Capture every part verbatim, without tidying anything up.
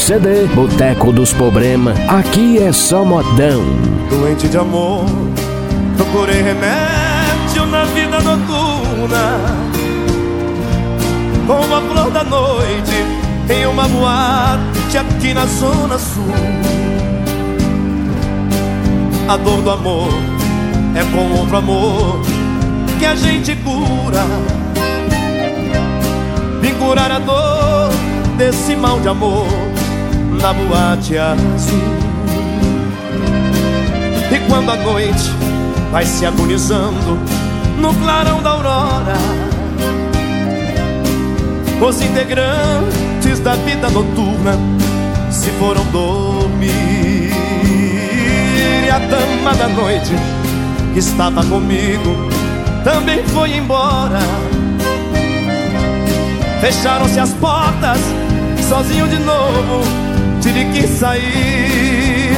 C D Boteco dos Problema, aqui é só modão. Doente de amor, procurei remédio na vida noturna, como a flor da noite em uma boate aqui na zona sul. A dor do amor é com outro amor que a gente cura. Vim curar a dor desse mal de amor na boate azul. E quando a noite vai se agonizando no clarão da aurora, os integrantes da vida noturna se foram dormir. E a dama da noite que estava comigo também foi embora. Fecharam-se as portas, sozinho de novo tive que sair.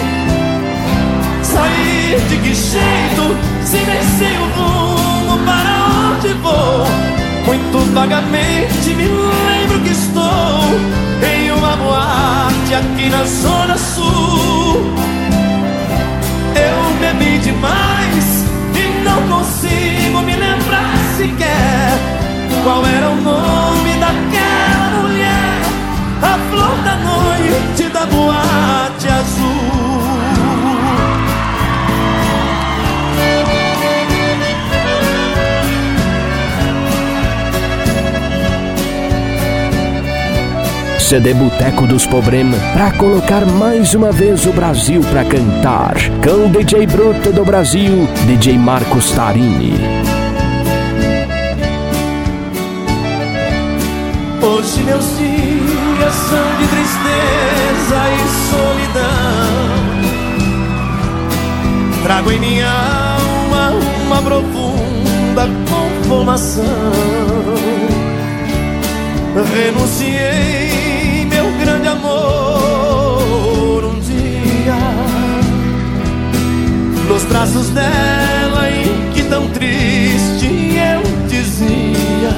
Sair de que jeito, se nem sei o rumo para onde vou? Muito vagamente me lembro que estou em uma boate aqui na zona sul. Eu bebi demais e não consigo me lembrar sequer qual era o nome daquela mulher, a flor da noite da boate azul. C D Boteco dos Problema, pra colocar mais uma vez o Brasil pra cantar, com o D J Bruto do Brasil, D J Marcos Tarini. Hoje meus dias são de tristeza e solidão. Trago em minha alma uma profunda conformação. Renunciei meu grande amor um dia nos braços dela, em que tão triste eu dizia,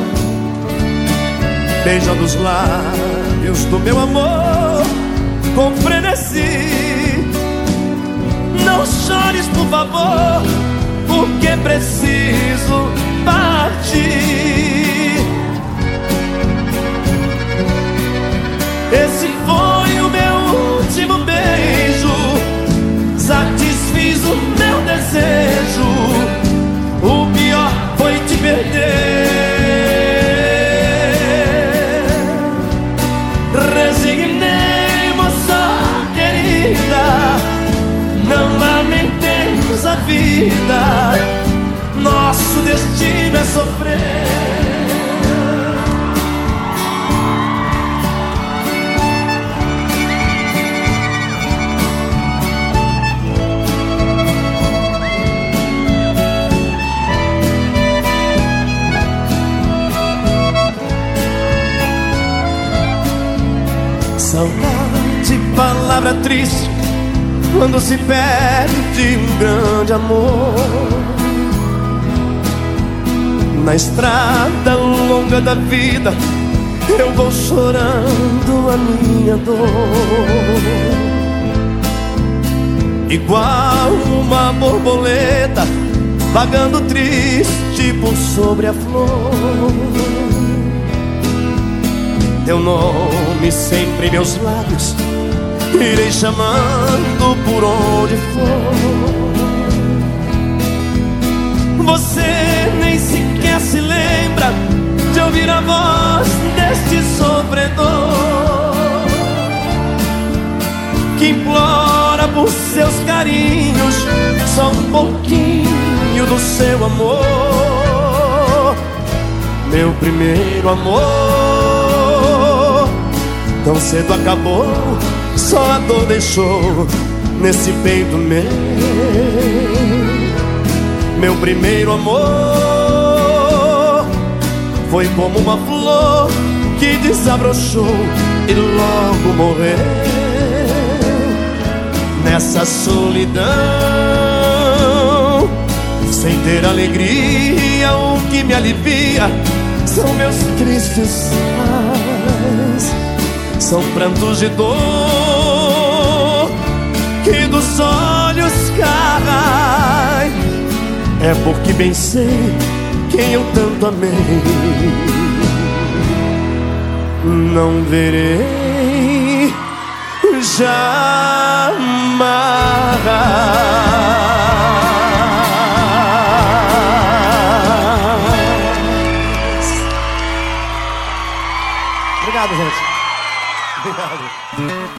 beijando os lábios do meu amor com frenesi: não chores, por favor, porque preciso partir. Esse foi o meu último beijo, satisfiz o meu desejo. O pior foi te perder. Resignei, moça querida, não lamentemos a vida, nosso destino é sofrer. Saudade, palavra triste quando se perde um grande amor. Na estrada longa da vida eu vou chorando a minha dor, igual uma borboleta vagando triste por sobre a flor. Teu nome sempre em meus lábios, irei chamando por onde for. Você nem sequer se lembra de ouvir a voz deste sofredor, que implora por seus carinhos só um pouquinho do seu amor. Meu primeiro amor tão cedo acabou, só a dor deixou nesse peito meu. Meu primeiro amor foi como uma flor que desabrochou e logo morreu. Nessa solidão, sem ter alegria, o que me alivia são meus tristes pais. são prantos de dor que dos olhos caem. É porque bem sei quem eu tanto amei. Não verei jamais.